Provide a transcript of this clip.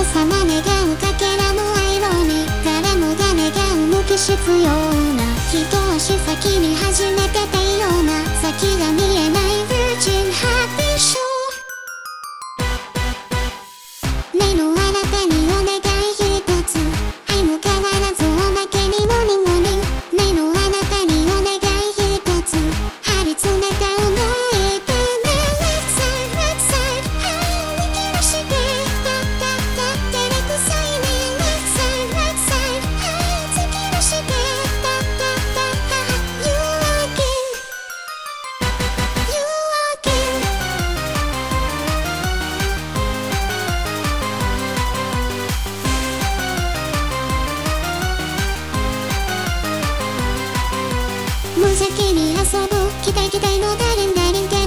様願うかけらもアイロニー、誰もが願う無機質ような、一足先に始めてたような、先が見えない Virgin Happy Show。 目のあなたにお願い一つ、愛も変わらずおまけにモニモニ。目のあなたにお願い一つ、張り詰めた想いでね。 Left side left side 握らしてタッタッタッ照れくさいね。 Left side left side 突き出してタッタッタッ You again You again。無邪気に遊ぶ期待期待のダリンダリン。